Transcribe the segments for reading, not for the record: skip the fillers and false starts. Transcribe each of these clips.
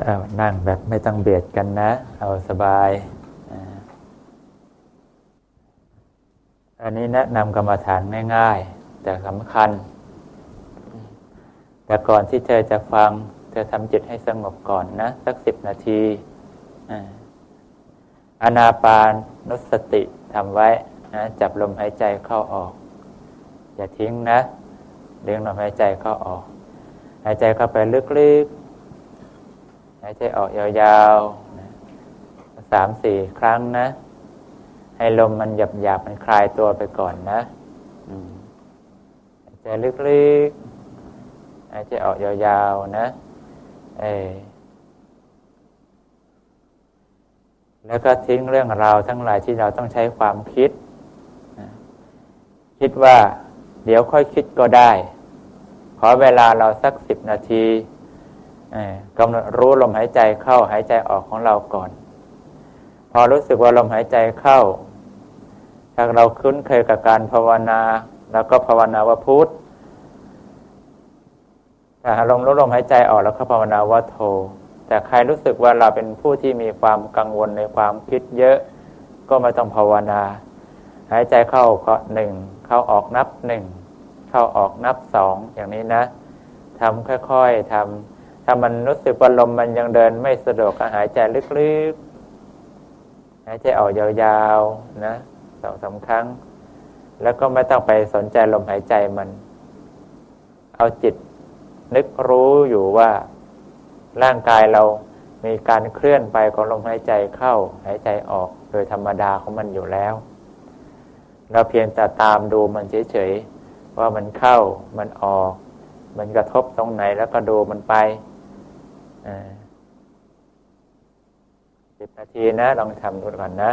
เอานั่งแบบไม่ต้องเบียดกันนะเอาสบายอันนี้แนะนำกรรมฐานง่ายๆแต่สำคัญแต่ก่อนที่เธอจะฟังเธอทำจิตให้สงบก่อนนะสัก10 นาทีอานาปานสติทำไว้นะจับลมหายใจเข้าออกอย่าทิ้งนะเลี้ยงลมหายใจเข้าออกหายใจเข้าไปลึกๆหายใจออกยาวๆนะ3-4 ครั้งนะให้ลมมันหยาบๆมันคลายตัวไปก่อนนะหายใจลึกๆหายใจออกยาวๆนะแล้วก็ทิ้งเรื่องราวทั้งหลายที่เราต้องใช้ความคิดคิดว่าเดี๋ยวค่อยคิดก็ได้ขอเวลาเราสัก10 นาทีกำหนดรู้ลมหายใจเข้าหายใจออกของเราก่อนพอรู้สึกว่าลมหายใจเข้าถ้าเราคุ้นเคยกับการภาวนาแล้วก็ภาวนาว่าพุทธถ้ารู้ลมหายใจออกแล้วก็ภาวนาว่าโธแต่ใครรู้สึกว่าเราเป็นผู้ที่มีความกังวลในความคิดเยอะก็ไม่ต้องภาวนาหายใจเข้าก็1เข้าออกนับ1เข้าออกนับ2อย่างนี้นะทำค่อยๆทำถ้ามันรู้สึกว่าลมมันยังเดินไม่สะดวกก็หายใจลึกๆหายใจออกยาวๆนะ2-3 ครั้งแล้วก็ไม่ต้องไปสนใจลมหายใจมันเอาจิตนึกรู้อยู่ว่าร่างกายเรามีการเคลื่อนไปของลมหายใจเข้าหายใจออกโดยธรรมดาของมันอยู่แล้วเราเพียงแต่ตามดูมันเฉยๆว่ามันเข้ามันออกมันกระทบตรงไหนแล้วก็ดูมันไป10 นาทีนะลองทำดูก่อนนะ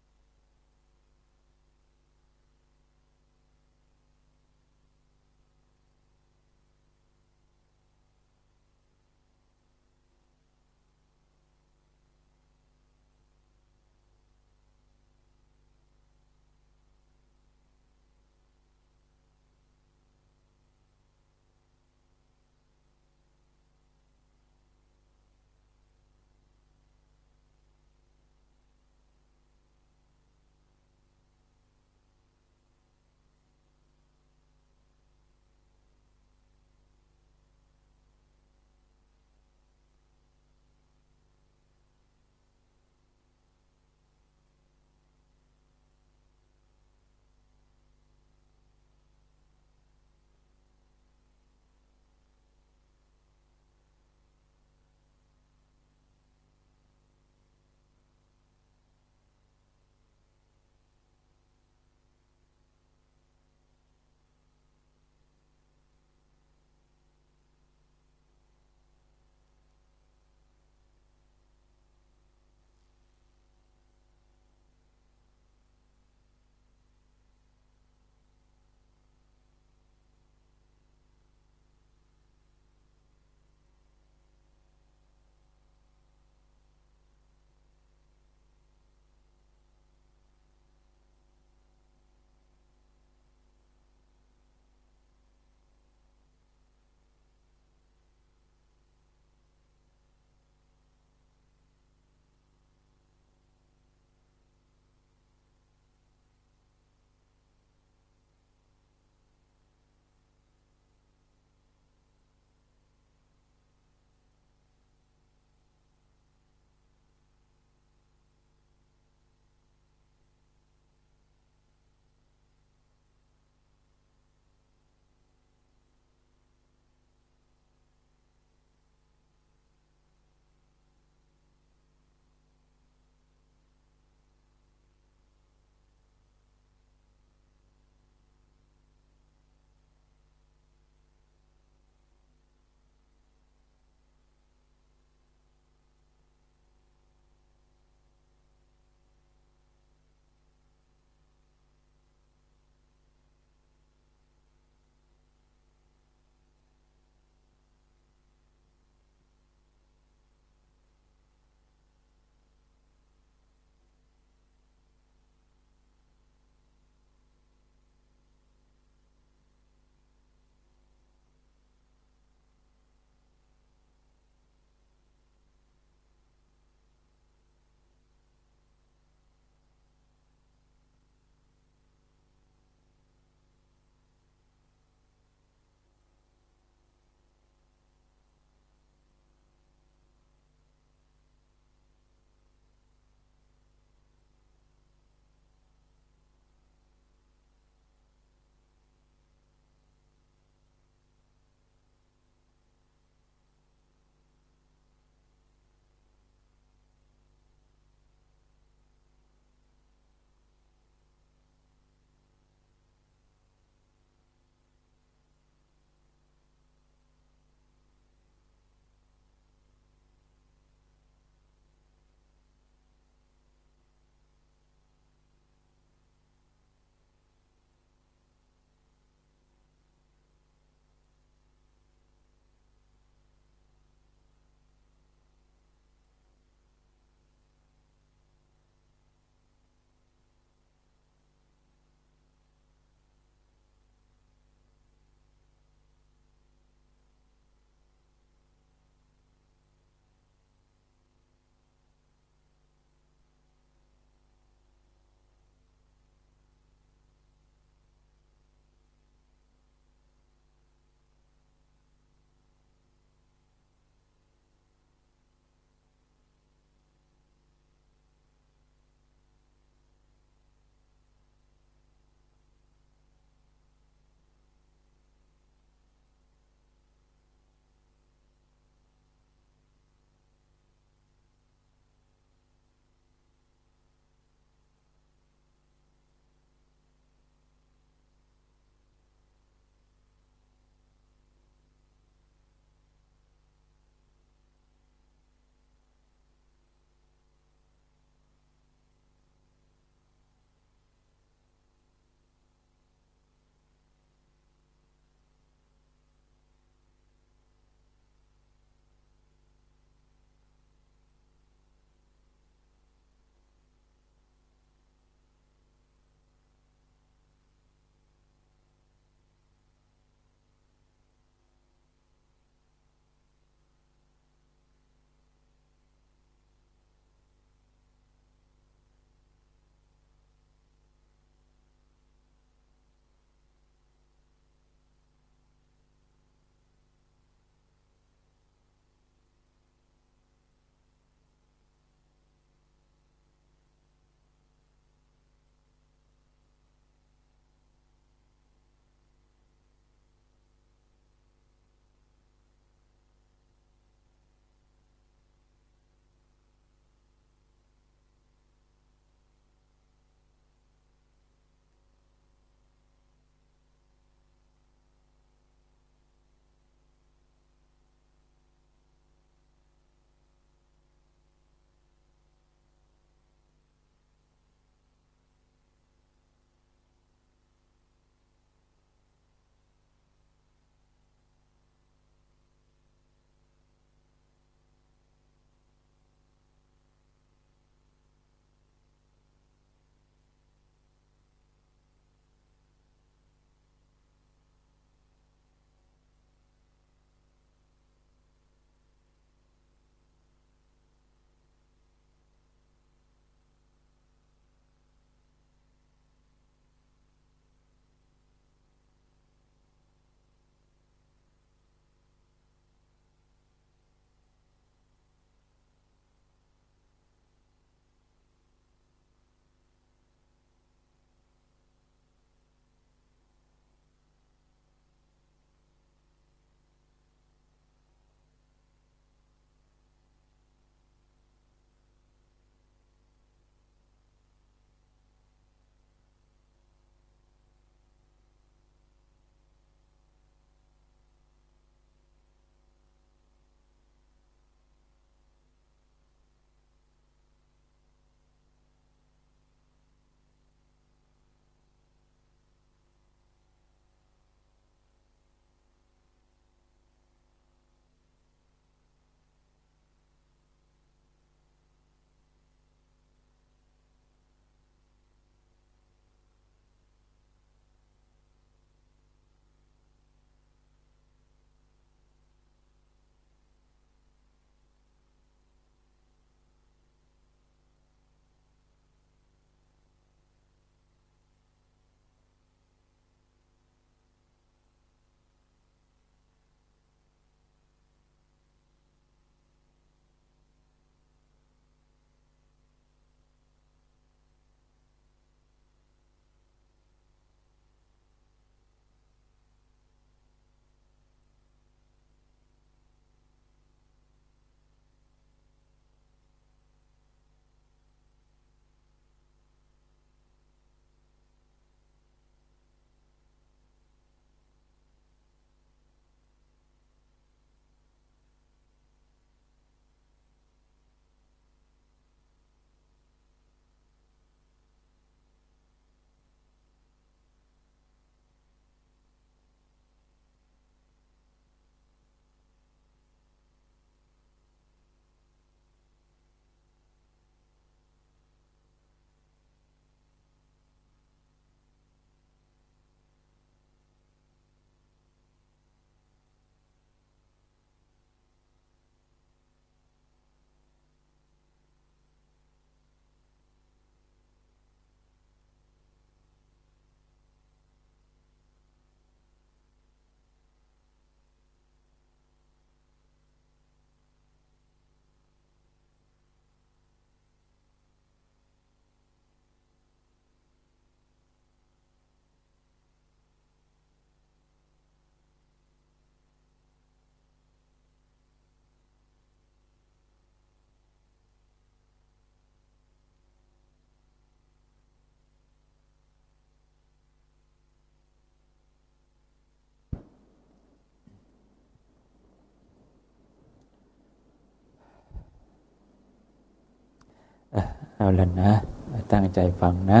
เอาละนะตั้งใจฟังนะ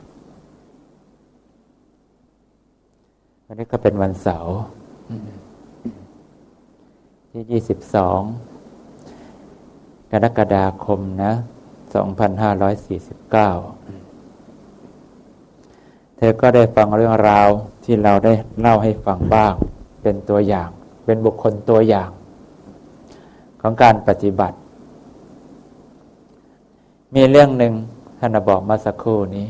วันนี้ก็เป็นวันเสาร์ที่22กรกฎาคมนะ2549เธอก็ได้ฟังเรื่องราวที่เราได้เล่าให้ฟังบ้างเป็นตัวอย่างเป็นบุคคลตัวอย่างของการปฏิบัติมีเรื่องหนึ่งท่านบอกมาสักครู่นี้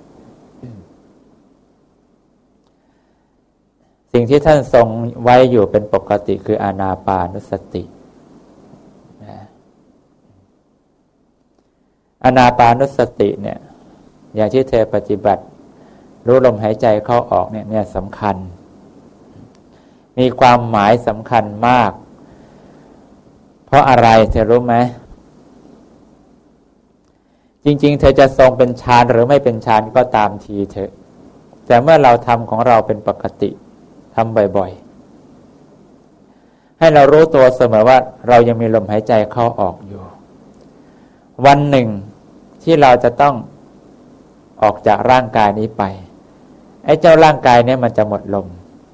สิ่งที่ท่านทรงไว้อยู่เป็นปกติคืออานาปานุสติอานาปานุสติเนี่ยอย่างที่เธอปฏิบัติรู้ลมหายใจเข้าออกเนี่ยสำคัญมีความหมายสำคัญมากเพราะอะไรเธอรู้ไหมจริงๆเธอจะทรงเป็นฌานหรือไม่เป็นฌานก็ตามทีเถอะแต่เมื่อเราทำของเราเป็นปกติทำบ่อยๆให้เรารู้ตัวเสมอว่าเรายังมีลมหายใจเข้าออกอยู่วันหนึ่งที่เราจะต้องออกจากร่างกายนี้ไปไอ้เจ้าร่างกายนี้มันจะหมดลม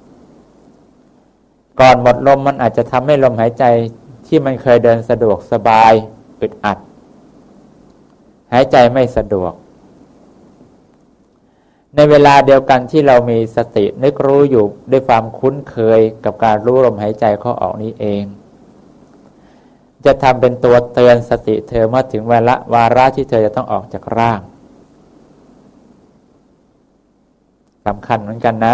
ก่อนหมดลมมันอาจจะทำให้ลมหายใจที่มันเคยเดินสะดวกสบายอึดอัดหายใจไม่สะดวกในเวลาเดียวกันที่เรามีสตินึกรู้อยู่ด้วยความคุ้นเคยกับการรู้ลมหายใจเข้าออกนี้เองจะทำเป็นตัวเตือนสติเธอเมื่อถึงวาระที่เธอจะต้องออกจากร่างสำคัญเหมือนกันนะ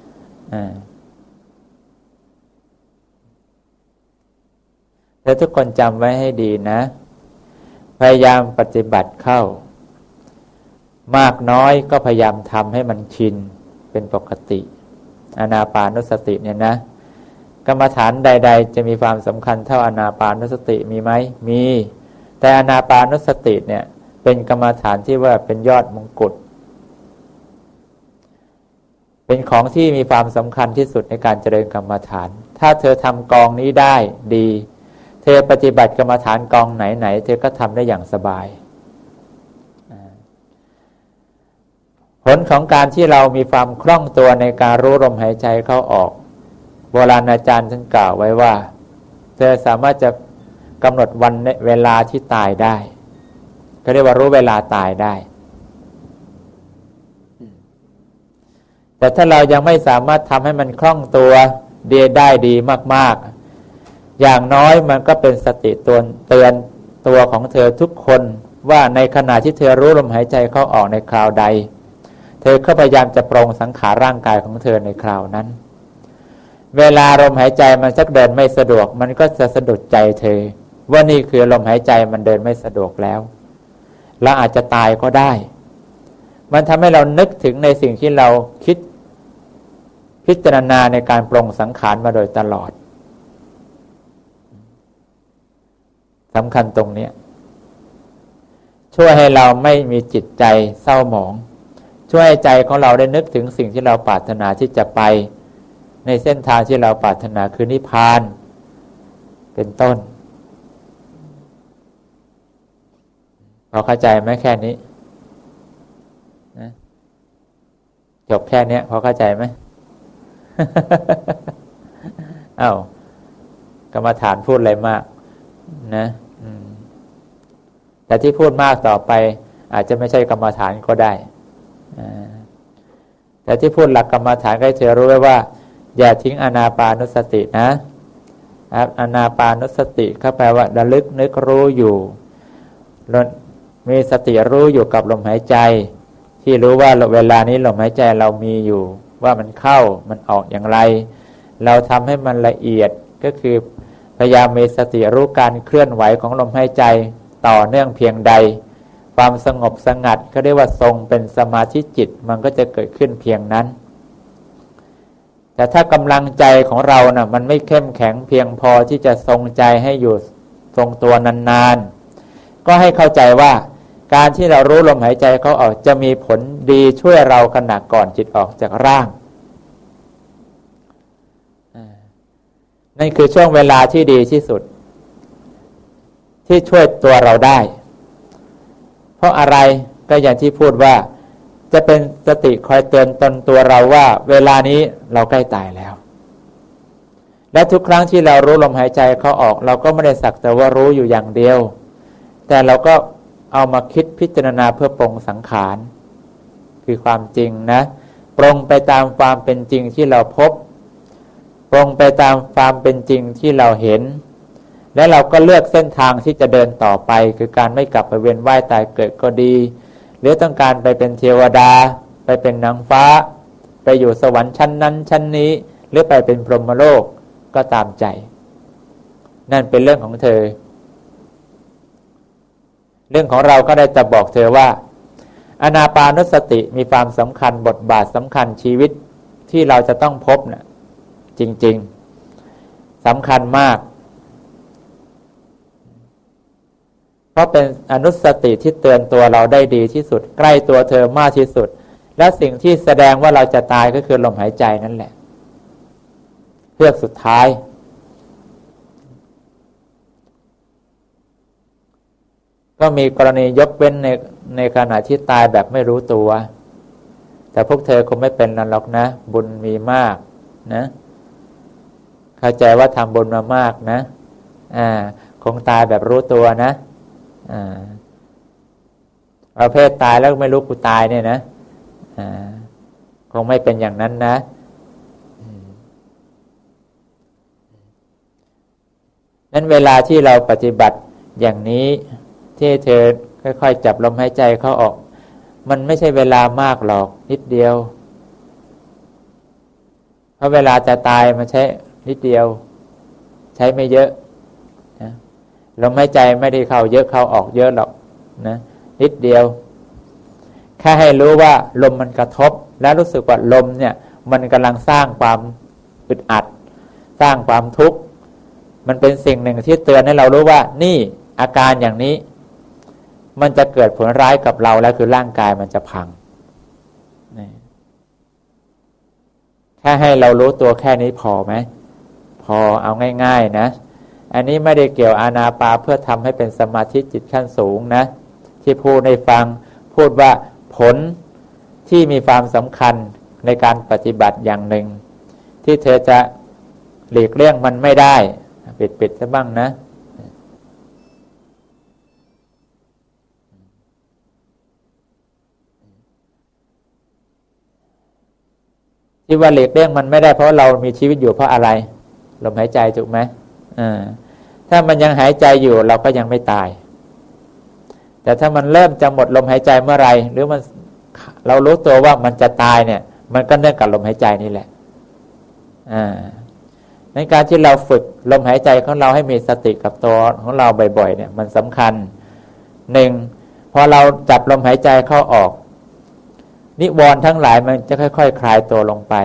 แล้วทุกคนจำไว้ให้ดีนะพยายามปฏิบัติเข้ามากน้อยก็พยายามทำให้มันชินเป็นปกติอานาปานุสติเนี่ยนะกรรมฐานใดๆจะมีความสำคัญเท่าอานาปานุสติมีไหมมีแต่อานาปานุสติเนี่ยเป็นกรรมฐานที่ว่าเป็นยอดมงกุฎเป็นของที่มีความสำคัญที่สุดในการเจริญกรรมฐานถ้าเธอทำกองนี้ได้ดีเธอปฏิบัติกรรมฐานกองไหนๆเธอก็ทำได้อย่างสบายผลของการที่เรามีความคล่องตัวในการรู้ลมหายใจเข้าออกโบราณอาจารย์ท่านกล่าวไว้ว่าเธอสามารถจะกำหนดวันเวลาที่ตายได้ก็เรียกว่ารู้เวลาตายได้แต่ถ้าเรายังไม่สามารถทำให้มันคล่องตัวได้ดีมากๆอย่างน้อยมันก็เป็นสติเตือนตัวของเธอทุกคนว่าในขณะที่เธอรู้ลมหายใจเข้าออกในคราวใดเธอก็พยายามจะปรงสังขารร่างกายของเธอในคราวนั้นเวลาลมหายใจมันสักเดินไม่สะดวกมันก็จะสะดุดใจเธอว่านี่คือลมหายใจมันเดินไม่สะดวกแล้วเราอาจจะตายก็ได้มันทำให้เรานึกถึงในสิ่งที่เราคิดพิจารณาในการปรงสังขารมาโดยตลอดสำคัญตรงนี้ช่วยให้เราไม่มีจิตใจเศร้าหมองช่วยให้ใจของเราได้นึกถึงสิ่งที่เราปรารถนาที่จะไปในเส้นทางที่เราปรารถนาคือนิพพานเป็นต้นพอเข้าใจไหมแค่นี้นะจบแค่นี้พอเข้าใจไหม อ้าวกรรมฐานพูดอะไรมากนะแต่ที่พูดมากต่อไปอาจจะไม่ใช่กรรมฐานก็ได้แต่ที่พูดหลักกรรมฐานก็ให้เธอรู้ไว้ว่าอย่าทิ้งอานาปานุสตินะอานาปานุสติก็แปลว่าระลึกนึกรู้อยู่มีสติรู้อยู่กับลมหายใจที่รู้ว่าเวลานี้ลมหายใจเรามีอยู่ว่ามันเข้ามันออกอย่างไรเราทำให้มันละเอียดก็คือพยายามมีสติรู้การเคลื่อนไหวของลมหายใจต่อเนื่องเพียงใดความสงบสงัดก็เรียกว่าทรงเป็นสมาธิจิตมันก็จะเกิดขึ้นเพียงนั้นแต่ถ้ากำลังใจของเรานะมันไม่เข้มแข็งเพียงพอที่จะทรงใจให้อยู่ทรงตัวนานๆก็ให้เข้าใจว่าการที่เรารู้ลมหายใจเขาออกจะมีผลดีช่วยเราขณะก่อนจิตออกจากร่างนั่นคือช่วงเวลาที่ดีที่สุดที่ช่วยตัวเราได้เพราะอะไรก็อย่างที่พูดว่าจะเป็นสติคอยเตือนตนตัวเราว่าเวลานี้เราใกล้ตายแล้วและทุกครั้งที่เรารู้ลมหายใจเข้าออกเราก็ไม่ได้สักแต่ว่ารู้อยู่อย่างเดียวแต่เราก็เอามาคิดพิจารณาเพื่อปรงสังขารคือความจริงนะปรงไปตามความเป็นจริงที่เราพบปรงไปตามความเป็นจริงที่เราเห็นและเราก็เลือกเส้นทางที่จะเดินต่อไปคือการไม่กลับไปเวียนว่ายตายเกิดก็ดีหรือต้องการไปเป็นเทวดาไปเป็นนางฟ้าไปอยู่สวรรค์ชั้นนั้นชั้นนี้หรือไปเป็นพรหมโลกก็ตามใจนั่นเป็นเรื่องของเธอเรื่องของเราก็ได้จะบอกเธอว่าอานาปานุสติมีความสำคัญบทบาทสำคัญชีวิตที่เราจะต้องพบนะจริงๆสำคัญมากเพราะเป็นอนุสติที่เตือนตัวเราได้ดีที่สุดใกล้ตัวเธอมากที่สุดและสิ่งที่แสดงว่าเราจะตายก็คือลมหายใจนั่นแหละเพื่อสุดท้ายก็มีกรณียกเว้นในขณะที่ตายแบบไม่รู้ตัวแต่พวกเธอคงไม่เป็นนั่นหรอกนะบุญมีมากนะเข้าใจว่าทำบุญมามากนะคงตายแบบรู้ตัวนะประเภทตายแล้วไม่รู้กูตายเนี่ยนะคงไม่เป็นอย่างนั้นนะนั้นเวลาที่เราปฏิบัติอย่างนี้ที่เธอค่อยๆจับลมหายใจเข้าออกมันไม่ใช่เวลามากหรอกนิดเดียวเพราะเวลาจะตายมันใช้นิดเดียวใช้ไม่เยอะนะลมหายใจไม่ได้เข้าเยอะเข้าออกเยอะหรอกนะนิดเดียวแค่ให้รู้ว่าลมมันกระทบแล้วรู้สึกว่าลมเนี่ยมันกำลังสร้างความอึดอัดสร้างความทุกข์มันเป็นสิ่งหนึ่งที่เตือนให้เรารู้ว่านี่อาการอย่างนี้มันจะเกิดผลร้ายกับเราแล้วคือร่างกายมันจะพังแค่ให้เรารู้ตัวแค่นี้พอไหมพอเอาง่ายๆนะอันนี้ไม่ได้เกี่ยวอานาปาเพื่อทำให้เป็นสมาธิจิตขั้นสูงนะที่พูดในฟังพูดว่าผลที่มีความสำคัญในการปฏิบัติอย่างหนึ่งที่เธอจะหลีกเลี่ยงมันไม่ได้ปิดซะบ้างนะที่ว่าหลีกเลี่ยงมันไม่ได้เพราะเรามีชีวิตอยู่เพราะอะไรลมหายใจถูกไหมถ้ามันยังหายใจอยู่เราก็ยังไม่ตายแต่ถ้ามันเริ่มจะหมดลมหายใจเมื่อไรหรือมันเรารู้ตัวว่ามันจะตายเนี่ยมันก็เนื่องกับลมหายใจนี่แหละในการที่เราฝึกลมหายใจของเราให้มีสติกับตัวของเราบ่อยๆเนี่ยมันสำคัญหนึ่งพอเราจับลมหายใจเข้าออกนิวรณ์ทั้งหลายมันจะค่อยๆ คลายตัวลงไป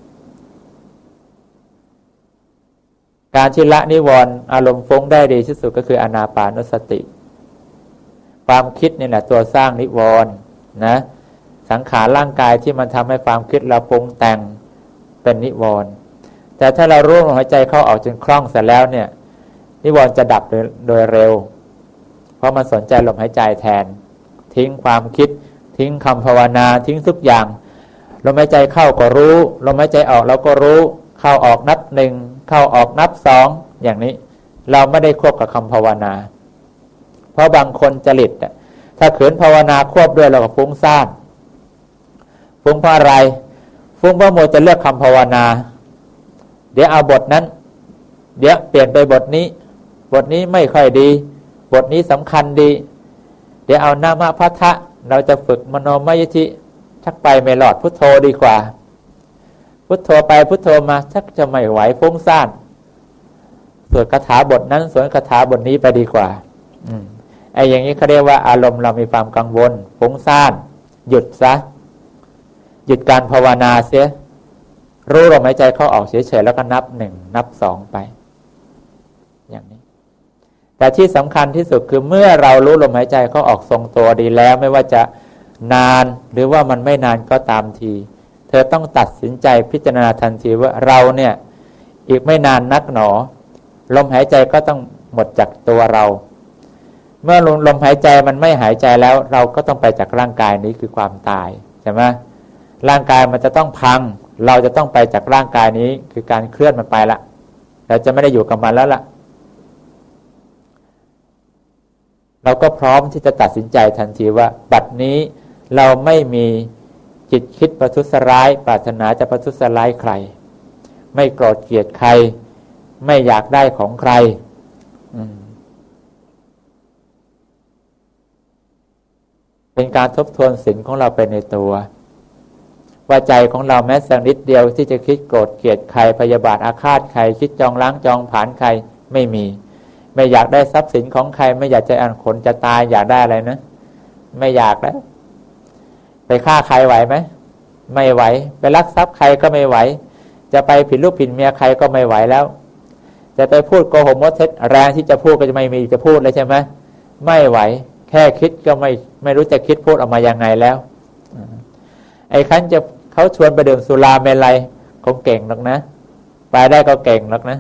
การที่ละนิวรณ์อารมณ์ฟุ้งได้ดีที่สุดก็คืออานาปานุสติความคิดนี่แหละตัวสร้างนิวรณ์นะสังขารร่างกายที่มันทำให้ความคิดเราปรุงแต่งเป็นนิวรณ์แต่ถ้าเรารู้ลมหายใจเข้าออกจนคล่องเสร็จแล้วเนี่ยนิวรณ์จะดับโดยเร็วเพราะมันสนใจลมหายใจแทนทิ้งความคิดทิ้งคำภาวนาทิ้งทุกอย่างลมหายใจเข้าก็รู้ลมหายใจออกเราก็รู้เข้าออกนับหนึ่งเข้าออกนับสองอย่างนี้เราไม่ได้ควบกับคำภาวนาเพราะบางคนจริตถ้าขืนภาวนาควบด้วยเราก็ฟุ้งซ่านฟุ้งเพราะอะไรฟุ้งเพราะโมจะเลือกคำภาวนาเดี๋ยวเอาบทนั้นเดี๋ยวเปลี่ยนไปบทนี้ไม่ค่อยดีบทนี้สำคัญดีเดี๋ยวเอานามพัทธะเราจะฝึกมโนมยิทธิชักไปไม่หลอดพุทโธดีกว่าพุทโธไปพุทโธมาชักจะไม่ไหวฟุ้งซ่านสวดคาถาบทนั้นสวดคาถาบทนี้ไปดีกว่าไอ้อย่างนี้เขาเรียกว่าอารมณ์เรามีความกังวลฟุ้งซ่านหยุดซะหยุดการภาวนาเสียรู้ลมหายใจเข้าออกเฉยๆแล้วก็นับหนึ่งนับสองไปอย่างนี้แต่ที่สำคัญที่สุดคือเมื่อเรารู้ลมหายใจเข้าออกทรงตัวดีแล้วไม่ว่าจะนานหรือว่ามันไม่นานก็ตามทีเธอต้องตัดสินใจพิจารณาทันทีว่าเราเนี่ยอีกไม่นานนักหนอลมหายใจก็ต้องหมดจากตัวเราเมื่อลมหายใจมันไม่หายใจแล้วเราก็ต้องไปจากร่างกายนี้คือความตายใช่ไหมร่างกายมันจะต้องพังเราจะต้องไปจากร่างกายนี้คือการเคลื่อนมันไปละเราจะไม่ได้อยู่กับมันแล้วล่ะเราก็พร้อมที่จะตัดสินใจทันทีว่าบัดนี้เราไม่มีจิตคิดประทุษร้ายปรารถนาจะประทุษร้ายใครไม่โกรธเกลียดใครไม่อยากได้ของใครเป็นการทบทวนศีลของเราไปในตัวว่าใจของเราแม้สักนิดเดียวที่จะคิดโกรธเกลียดใครพยาบาทอาฆาตใครคิดจองล้างจองผลาญใครไม่มีไม่อยากได้ทรัพย์สินของใครไม่อยากจะขนจะตายอยากได้อะไรนะไม่อยากแล้วไปฆ่าใครไหวไหมไม่ไหวไปลักทรัพย์ใครก็ไม่ไหวจะไปผิดลูกผิดเมียใครก็ไม่ไหวแล้วจะไปพูดโกหกมดเท็จแรงที่จะพูดก็จะไม่มีจะพูดเลยใช่ไหมไม่ไหวแค่คิดก็ไม่รู้จะคิดพูดออกมายังไงแล้วไอ้คันจะเขาชวนไปดื่มสุราเมลัยคงเก่งหรอกนะไปได้ก็เก่งหรอกนะ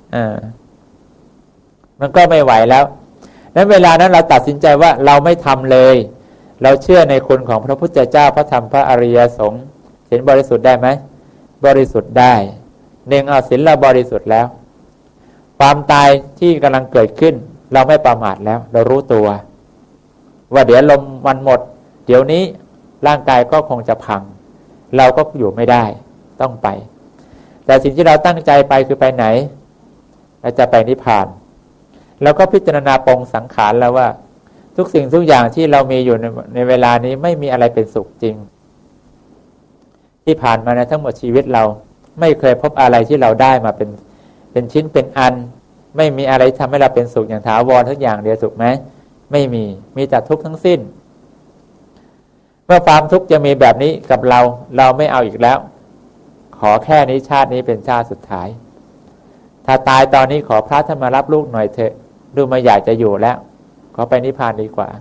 มันก็ไม่ไหวแล้วนั้นเวลานั้นเราตัดสินใจว่าเราไม่ทำเลยเราเชื่อในคุณของพระพุทธเจ้าพระธรรมพระอริยสงฆ์ศีลบริสุทธิ์ได้ไหมบริสุทธิ์ได้หนึ่งศีลเราบริสุทธิ์แล้วความตายที่กำลังเกิดขึ้นเราไม่ประมาทแล้วเรารู้ตัวว่าเดี๋ยวลมมันหมดเดี๋ยวนี้ร่างกายก็คงจะพังเราก็อยู่ไม่ได้ต้องไปแต่สิ่งที่เราตั้งใจไปคือไปไหนเราจะไปนิพพานเราก็พิจารณาปรงสังขารแล้วว่าทุกสิ่งทุกอย่างที่เรามีอยู่ในเวลานี้ไม่มีอะไรเป็นสุขจริงที่ผ่านมาในทั้งหมดชีวิตเราไม่เคยพบอะไรที่เราได้มาเป็นชิ้นเป็นอันไม่มีอะไรทำให้เราเป็นสุขอย่างถาวรทุกอย่างเดียวถูกไหมไม่มีแต่ทุกข์ทั้งสิ้นเมื่อความทุกข์จะมีแบบนี้กับเราไม่เอาอีกแล้วขอแค่นี้ชาตินี้เป็นชาติสุดท้ายถ้าตายตอนนี้ขอพระท่านมารับลูกหน่อยเถอะดูมาอยากจะอยู่แล้วขอไปนิพพานดีกว่า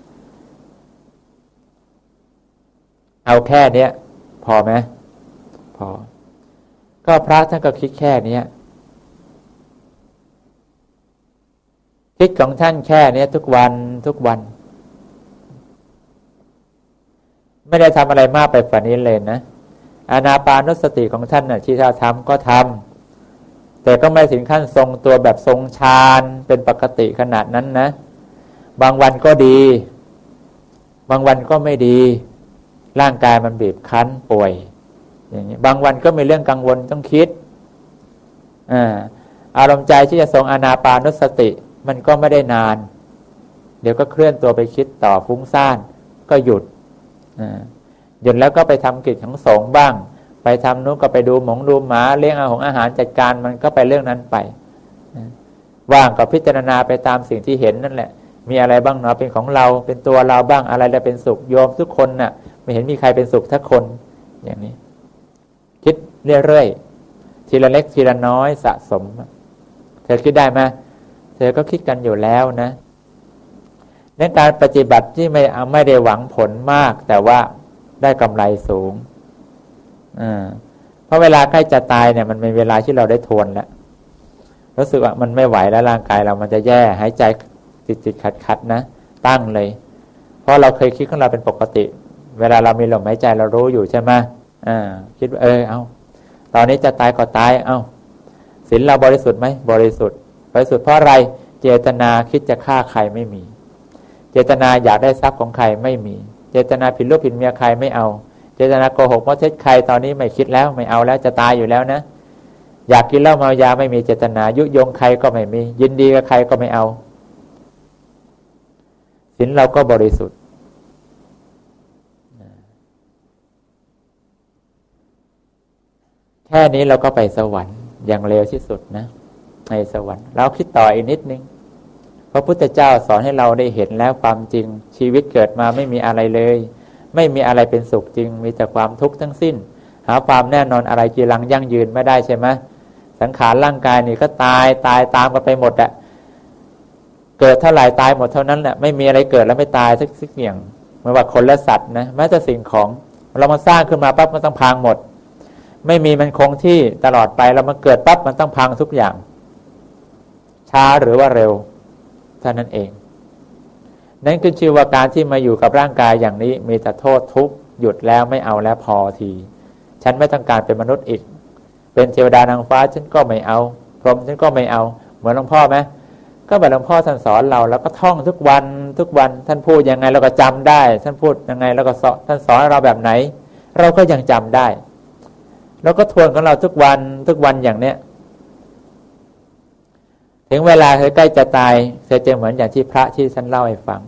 เอาแค่เนี้ยพอไหมพอก็พระท่านก็คิดแค่เนี้ยคิดของท่านแค่เนี้ยทุกวันไม่ได้ทำอะไรมากไปฝ่านี้เลยนะอานาปานุสติของท่านน่ะที่ท่านทำก็ทำแต่ก็ไม่ถึงขั้นทรงตัวแบบทรงฌานเป็นปกติขนาดนั้นนะบางวันก็ดีบางวันก็ไม่ดีร่างกายมันบีบคั้นป่วยอย่างนี้บางวันก็มีเรื่องกังวลต้องคิดอารมณ์ใจที่จะทรงอานาปานุสติมันก็ไม่ได้นานเดี๋ยวก็เคลื่อนตัวไปคิดต่อฟุ้งซ่านก็หยุดแล้วก็ไปทำกิจของสงฆ์บ้างไปทำนู้นก็ไปดูหมาเลี้ยงอาหารจัดการมันก็ไปเรื่องนั้นไปว่างก็พิจารณาไปตามสิ่งที่เห็นนั่นแหละมีอะไรบ้างเนาะเป็นของเราเป็นตัวเราบ้างอะไรจะเป็นสุขโยมทุกคนน่ะไม่เห็นมีใครเป็นสุขทักคนอย่างนี้คิดเรื่อยๆทีละเล็กทีละน้อยสะสมเธอคิดได้ไหมเธอก็คิดกันอยู่แล้วนะในการปฏิบัติที่ไม่ได้หวังผลมากแต่ว่าได้กำไรสูงเพราะเวลาใกล้จะตายเนี่ยมันเป็นเวลาที่เราได้ทวนแล้วรู้สึกว่ามันไม่ไหวแล้วร่างกายเรามันจะแย่หายใจติดขัดนะตั้งเลยเพราะเราเคยคิดของเราเป็นปกติเวลาเรามีลมหายใจเรารู้อยู่ใช่ไหมคิดว่าเอาตอนนี้จะตายก็ตายศีลเราบริสุทธิ์ไหมบริสุทธิ์เพราะอะไรเจตนาคิดจะฆ่าใครไม่มีเจตนาอยากได้ทรัพย์ของใครไม่มีเจตนาผิดลูกผิดเมียใครไม่เอาเจตนาโกหกมดเท็จใครตอนนี้ไม่คิดแล้วไม่เอาแล้วจะตายอยู่แล้วนะอยากกินเหล้าเมายาไม่มีเจตนายุยงใครก็ไม่มียินดีกับใครก็ไม่เอาศีลเราก็บริสุทธิ์แค่นี้เราก็ไปสวรรค์อย่างเร็วที่สุดนะในสวรรค์เราคิดต่ออีกนิดนึงพระพุทธเจ้าสอนให้เราได้เห็นแล้วความจริงชีวิตเกิดมาไม่มีอะไรเลยไม่มีอะไรเป็นสุขจริงมีแต่ความทุกข์ทั้งสิ้นหาความแน่นอนอะไรจีรังยั่งยืนไม่ได้ใช่ไหมสังขารร่างกายนี่ก็ตายตามกันไปหมดอะเกิดเท่าไหร่ตายหมดเท่านั้นแหละไม่มีอะไรเกิดแล้วไม่ตายสักอย่างไม่ว่าคนและสัตว์นะแม้แต่สิ่งของเรามาสร้างขึ้นมาปั๊บมันต้องพังหมดไม่มีมันคงที่ตลอดไปแล้วมันเกิดปั๊บมันต้องพังทุกอย่างช้าหรือว่าเร็วเท่านั้นเองนั่นคือชื่อว่าการที่มาอยู่กับร่างกายอย่างนี้มีแต่โทษทุกข์หยุดแล้วไม่เอาแล้วพอทีฉันไม่ต้องการเป็นมนุษย์อีกเป็นเทวดานางฟ้าฉันก็ไม่เอาพรหมฉันก็ไม่เอาเหมือนหลวงพ่อไหมก็แบบหลวงพ่อท่านสอนเราแล้วก็ท่องทุกวันทุกวันท่านพูดยังไงเราก็จำได้ท่านพูดยังไงเราก็ท่านสอนเราแบบไหนเราก็ยังจำได้แล้วก็ทวนของเราทุกวันทุกวันอย่างเนี้ยถึงเวลาเธอใกล้จะตายเธอจะเหมือนอย่างที่พระที่ท่านเล่าให้ฟัง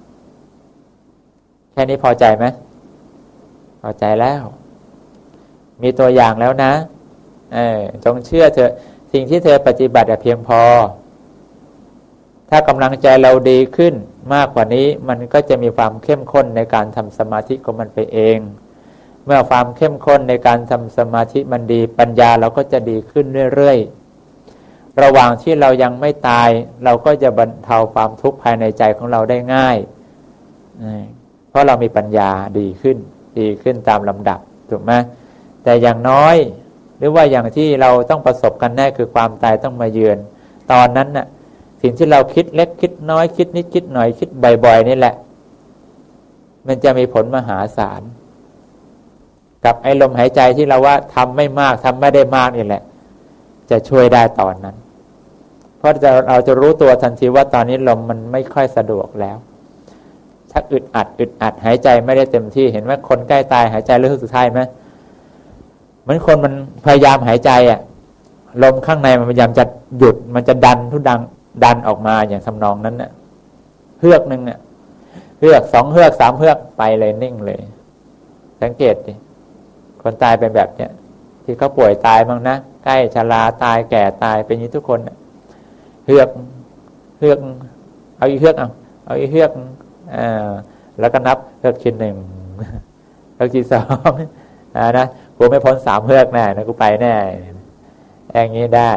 แค่นี้พอใจไหมพอใจแล้วมีตัวอย่างแล้วนะจงเชื่อเถอะสิ่งที่เธอปฏิบัติเพียงพอถ้ากำลังใจเราดีขึ้นมากกว่านี้มันก็จะมีความเข้มข้นในการทำสมาธิของมันไปเองเมื่อความเข้มข้นในการทำสมาธิมันดีปัญญาเราก็จะดีขึ้นเรื่อยๆระหว่างที่เรายังไม่ตายเราก็จะบรรเทาความทุกข์ภายในใจของเราได้ง่ายเพราะเรามีปัญญาดีขึ้นตามลำดับถูกไหมแต่อย่างน้อยหรือว่าอย่างที่เราต้องประสบกันแน่คือความตายต้องมาเยือนตอนนั้นน่ะสิ่งที่เราคิดเล็กคิดน้อยคิดนิดคิดหน่อยคิดบ่อยๆนี่แหละมันจะมีผลมหาศาลกับไอ้ลมหายใจที่เราว่าทำไม่มากทำไม่ได้มากนี่แหละจะช่วยได้ตอนนั้นเพราะเราจะรู้ตัวทันทีว่าตอนนี้ลมมันไม่ค่อยสะดวกแล้วชักอึดอัดหายใจไม่ได้เต็มที่เห็นไหมคนใกล้ตายหายใจเรื่องสุดท้ายไหมเหมือนคนมันพยายามหายใจอ่ะลมข้างในมันพยายามจะหยุดมันจะดันออกมาอย่างทำนองนั้นน่ะเฮือกนึงเนี่ยเฮือก2เฮือก3เฮือกไปเลยนิ่งเลยสังเกตดิคนตายเป็นแบบเนี้ยที่เขาป่วยตายบ้างนะใกล้ชราตายแก่ตายเป็นอย่างนี้ทุกคนเฮือกเอาอีกเฮือกเอาอีกเฮือกแล้วก็นับเฮือกที่1เฮือกที่2นะกูไม่พ้น3เฮือกแน่นะกูไปแน่อย่างนี้ได้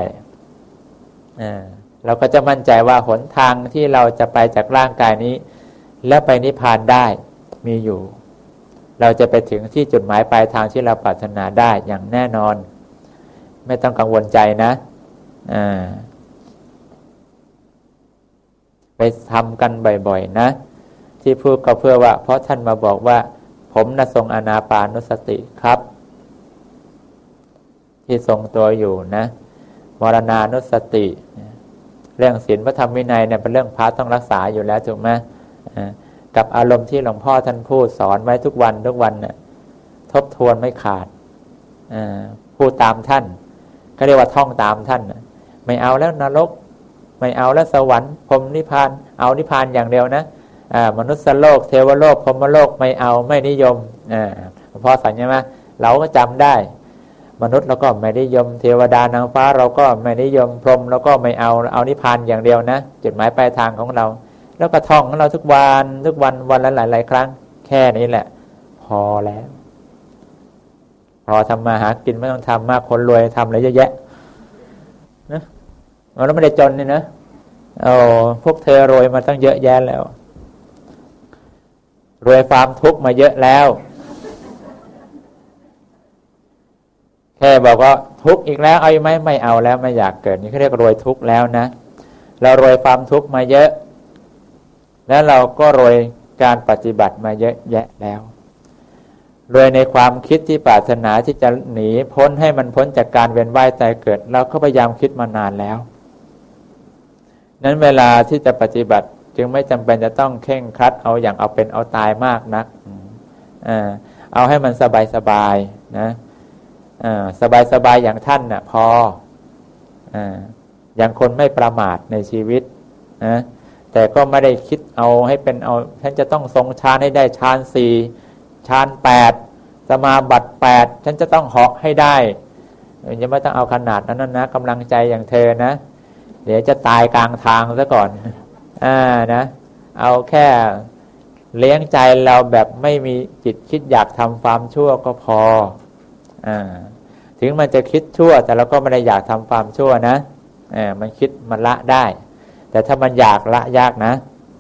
เราก็จะมั่นใจว่าหนทางที่เราจะไปจากร่างกายนี้แล้วไปนิพพานได้มีอยู่เราจะไปถึงที่จุดหมายปลายทางที่เราปรารถนาได้อย่างแน่นอนไม่ต้องกังวลใจนะไปทำกันบ่อยๆนะที่พูดก็เพื่อว่าเพราะท่านมาบอกว่าผมน่ะทรงอานาปานุสติครับที่ทรงตัวอยู่นะมรณานุสติเรื่องศีลพระธรรมวินัยเนี่ยเป็นเรื่องพระต้องรักษาอยู่แล้วถูกไหมกับอารมณ์ที่หลวงพ่อท่านพูดสอนไว้ทุกวันเนี่ยทบทวนไม่ขาดพูดตามท่านก็เรียกว่าท่องตามท่านไม่เอาแล้วนรกไม่เอาแล้วสวรรค์พรหมนิพพานเอานิพพานอย่างเดียวนะมนุษย์โลกเทวโลกพรหมโลกไม่เอาไม่นิยมหลวงพ่อสอนใช่ไหมเราก็จำได้มนุษย์เราก็ไม่นิยมเทวดานางฟ้าเราก็ไม่นิยมพรหมเราก็ไม่เอานิพพานอย่างเดียวนะจุดหมายปลายทางของเราแล้วก็ท่องของเราทุกวันวันละหลายครั้งแค่นี้แหละพอแล้วพอทำมาหากินไม่ต้องทำมากคนรวยทำอะไรเยอะแยะนะเราไม่ได้จนนี่นะพวกเธอรวยมาตั้งเยอะแยะแล้วรวยความทุกข์มาเยอะแล้วแค่บอกว่าทุกข์อีกแล้วเอาไหมไม่เอาแล้วไม่อยากเกิดนี่เขาเรียกรวยทุกข์แล้วนะเรารวยความทุกข์มาเยอะแล้วเราก็รวยการปฏิบัติมาเยอะแยะแล้วรวยในความคิดที่ปรารถนาที่จะหนีพ้นให้มันพ้นจากการเวียนว่ายตายเกิดเราก็พยายามคิดมานานแล้วนั้นเวลาที่จะปฏิบัติจึงไม่จำเป็นจะต้องเคร่งครัดเอาอย่างเอาเป็นเอาตายมากนักเอาให้มันสบายๆนะสบายอย่างท่านน่ะพออย่างคนไม่ประมาทในชีวิตนะแต่ก็ไม่ได้คิดเอาให้เป็นเอาฉันจะต้องทรงฌานให้ได้ฌาน4ฌาน8สมาบัติ8ฉันจะต้องเหาะให้ได้ยังไม่ต้องเอาขนาดนั้นนะกำลังใจอย่างเธอนะเดี๋ยวจะตายกลางทางซะก่อนนะเอาแค่เลี้ยงใจเราแบบไม่มีจิตคิดอยากทำความชั่วก็พอถึงมันจะคิดชั่วแต่เราก็ไม่ได้อยากทำความชั่วนะมันคิดมันละได้แต่ถ้ามันอยากละยากนะ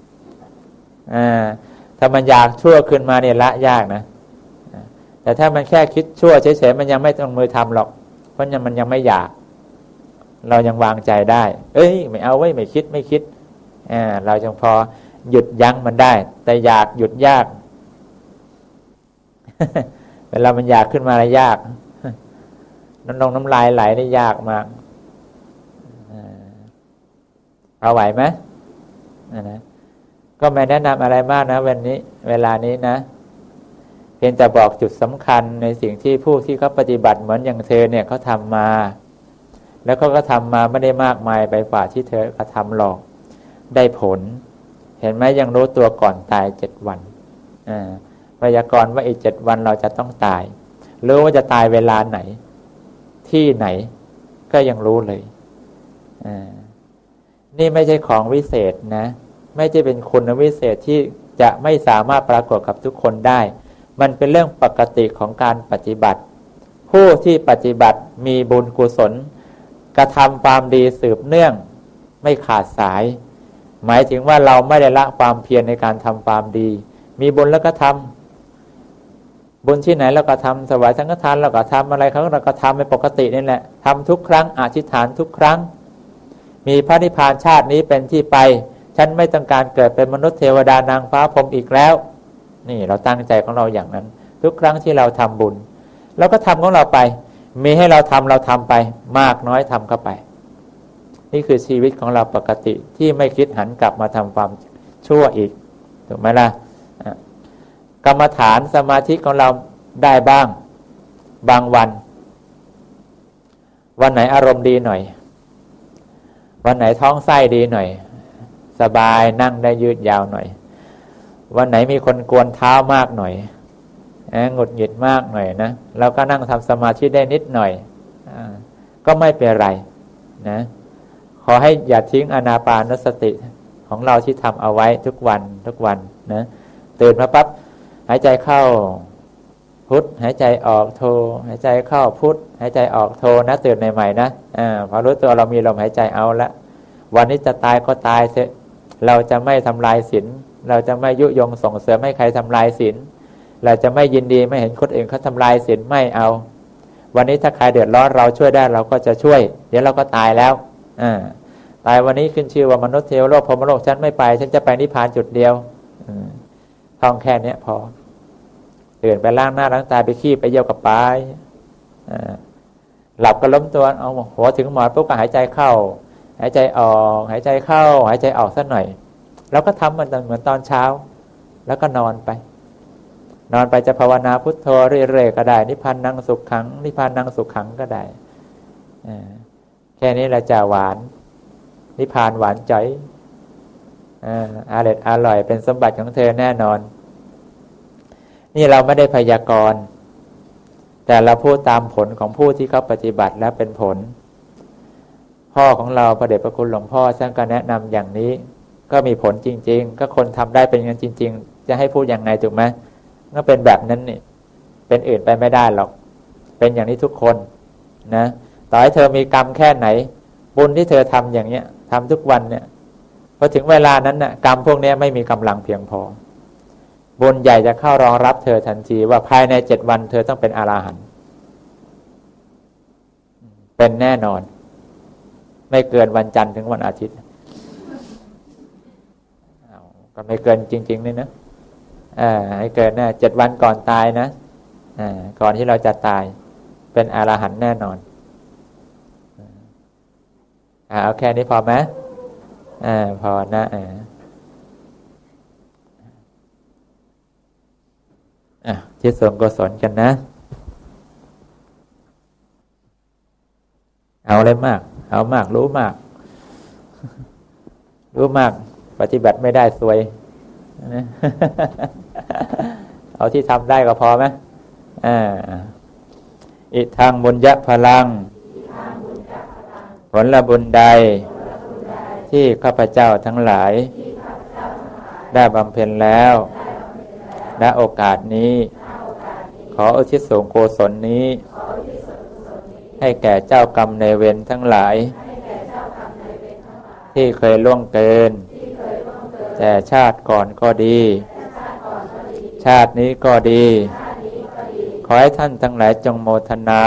ถ้ามันอยากชั่วขึ้นมาเนี่ยละยากนะแต่ถ้ามันแค่คิดชั่วเฉยๆมันยังไม่ต้องมือทำหรอกเพราะมันยังไม่อยากเรายังวางใจได้ไม่เอาไว้ไม่คิดเราจึงพอหยุดยั้งมันได้แต่อยากหยุดยาก เวลามันอยากขึ้นมาแล้วยากน้ำลายไหลนี่ยากมากเอาไหวไหมนะก็ไม่แนะนำอะไรมากนะวันนี้เวลานี้นะเพียงแต่บอกจุดสำคัญในสิ่งที่ผู้ที่เขาปฏิบัติเหมือนอย่างเธอเนี่ยเขาทำมาแล้วก็ทำมาไม่ได้มากมายไปกว่าที่เธอกระทำหรอกได้ผลเห็นไหมยังรู้ตัวก่อนตาย7 วันพยากรณ์ว่าอีก7 วันเราจะต้องตายรู้ว่าจะตายเวลาไหนที่ไหนก็ยังรู้เลยนี่ไม่ใช่ของวิเศษนะไม่ใช่เป็นคุณวิเศษที่จะไม่สามารถปรากฏกับทุกคนได้มันเป็นเรื่องปกติของการปฏิบัติผู้ที่ปฏิบัติมีบุญกุศลกระทำความดีสืบเนื่องไม่ขาดสายหมายถึงว่าเราไม่ได้ละความเพียรในการทำความดีมีบุญแล้วก็ทำบุญที่ไหนเราก็ทำถวายสังฆทานเราก็ทำอะไรเขาเราก็ทำเป็นปกตินี่แหละทำทุกครั้งอธิษฐานทุกครั้งมีพระนิพพานชาตินี้เป็นที่ไปฉันไม่ต้องการเกิดเป็นมนุษย์เทวดานางฟ้าพรหมอีกแล้วนี่เราตั้งใจของเราอย่างนั้นทุกครั้งที่เราทำบุญเราก็ทำของเราไปมีให้เราทำไปมากน้อยทำเข้าไปนี่คือชีวิตของเราปกติที่ไม่คิดหันกลับมาทำความชั่วอีกถูกไหมล่ะกรรมฐานสมาธิของเราได้บ้างบางวันไหนอารมณ์ดีหน่อยวันไหนท้องไส้ดีหน่อยสบายนั่งได้ยืดยาวหน่อยวันไหนมีคนกวนเท้ามากหน่อยหงุดหงิดมากหน่อยนะเราก็นั่งทำสมาธิได้นิดหน่อยก็ไม่เป็นไรนะขอให้อย่าทิ้งอานาปานสติของเราที่ทำเอาไว้ทุกวันนะตื่นมาปั๊บหายใจเข้าพุทหายใจออกโทหายใจเข้าพุทหายใจออกโทนะตื่นใหม่ๆนะพอรู้ตัวเรามีลมหายใจเอาละวันนี้จะตายก็ตายเถอะเราจะไม่ทำลายศีลเราจะไม่ยุยงส่งเสริมให้ใครทำลายศีลเราจะไม่ยินดีไม่เห็นคนอื่นเขาทำลายศีลไม่เอาวันนี้ถ้าใครเดือดร้อนเราช่วยได้เราก็จะช่วยเดี๋ยวเราก็ตายแล้วตายวันนี้ขึ้นชื่อว่ามนุษย์เทวโลกพรหมโลกฉันไม่ไปฉันจะไปนิพพานจุดเดียวท่องแค่นี้พอตื่นไปล้างหน้าล้างตาไปขี้ไปเยี่ยวกับปายหลับก็ล้มตัวเอาหัวถึงหมอนปุ๊บก็หายใจเข้าหายใจออกหายใจเข้าหายใจออกสักหน่อยแล้วก็ทำมันเหมือนตอนเช้าแล้วก็นอนไปจะภาวนาพุทโธเรื่อยๆก็ได้นิพพานังสุขขังนิพพานังสุขขังก็ได้แค่นี้เราจะหวานนิพพานหวานใจอร่อยเป็นสมบัติของเธอแน่นอนนี่เราไม่ได้พยากรณ์แต่เราพูดตามผลของผู้ที่เขาปฏิบัติแล้วเป็นผลพ่อของเราพระเดชพระคุณหลวงพ่อท่านก็แนะนำอย่างนี้ก็มีผลจริงๆก็คนทำได้เป็นอย่างนั้นจริงๆจะให้พูดอย่างไงถูกไหมก็เป็นแบบนั้นนี่เป็นอื่นไปไม่ได้หรอกเป็นอย่างนี้ทุกคนนะต่อให้เธอมีกรรมแค่ไหนบุญที่เธอทำอย่างเนี้ยทำทุกวันเนี่ยพอถึงเวลานั้นน่ะกรรมพวกนี้ไม่มีกำลังเพียงพอบุญใหญ่จะเข้ารองรับเธอทันทีว่าภายใน7 วันเธอต้องเป็นอรหันต์เป็นแน่นอนไม่เกินวันจันทร์ถึงวันอาทิตย์ก็ไม่เกินจริงๆนี่นะให้เกินนะ7 วันก่อนตายนะก่อนที่เราจะตายเป็นอรหันต์แน่นอนเอาแค่นี้พอไหมพอนะที่ส่วนกุศลกันนะเอาอะไรมากเอามากรู้มากปฏิบัติไม่ได้ซวยเอาที่ทำได้ก็พอไหมอิทังบุญญะพลังผลบุญใดที่ข้าพเจ้าทั้งหลายได้บำเพ็ญแล้วณโอกาสนี้ขออุทิศส่วนกุศลนี้ให้แก่เจ้ากรรมนายเวรทั้งหลายที่เคยล่วงเกินแต่ชาติก่อนก็ดีชาตินี้ก็ดีขอให้ท่านทั้งหลายจงโมทนา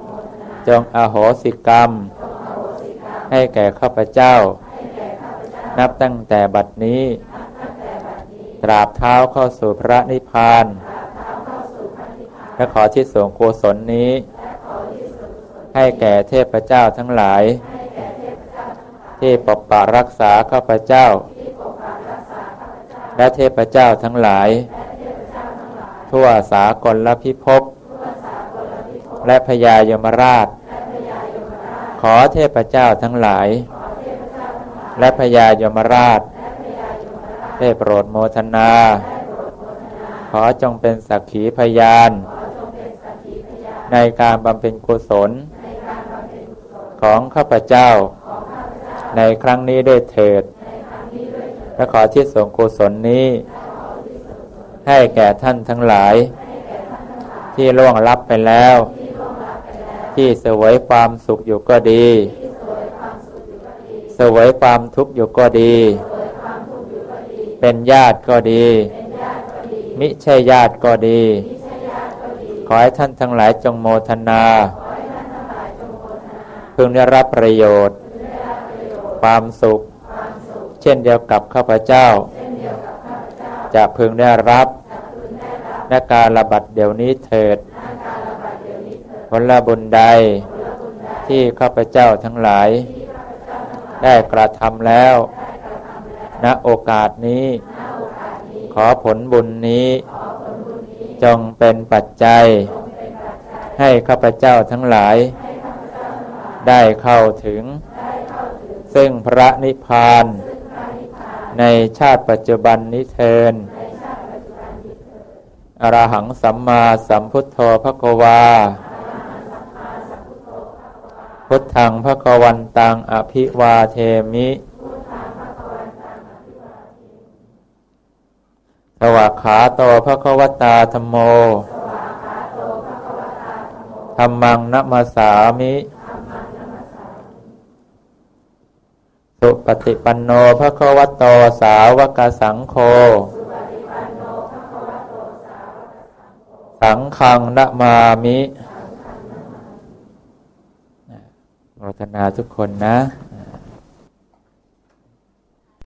จงอโหสิกรรมให้แก่ข้าพเจ้านับตั้งแต่บัดนี้ตราบเท้าเข้าสู่พระนิพพานและขอที่ส่งกุศลนี้ให้แก่เทพเจ้าทั้งหลายที่ปกปักรักษาข้าพเจ้าและเทพเจ้าทั้งหลายทั่วสากลพิภพและพญายมราชขอเทพเจ้าทั้งหลายและพญายมราชได้โปรดโมทนาขอจงเป็นสักขีพยานในการบำเพ็ญกุศลของข้าพเจ้าในครั้งนี้ด้วยเถิดและขอที่ส่งกุศลนี้ให้แก่ท่านทั้งหลายที่ล่วงลับไปแล้วที่เสวยความสุขอยู่ก็ดีเสวยความทุกข์อยู่ก็ดีเป็นญาติก็ดีมิใช่ญาติก็ดีขอให้ท่านทั้งหลายจงโมทนาพึงได้รับประโยชน์ความสุขเช่นเดียวกับข้าพเจ้าจะพึงได้รับในการระบัดเดี๋ยวนี้เถิดผลบุญใดที่ข้าพเจ้าทั้งหลายได้กระทำแล้วณโอกาสนี้ขอผลบุญนี้จงเป็นปัจจัยให้ข้าพเจ้าทั้งหลายได้เข้าถึงซึ่งพระนิพพานในชาติปัจจุบันนี้เทินอรหังสัมมาสัมพุทโธภควาพุทธังภควันตังอภิวาเทมิสวากขาโตภควตาธัมโมธัมมังนัมมสามิสุปฏิปันโนภควโตสาวกสังโฆสังฆังนะมามิโมทนาทุกคนนะ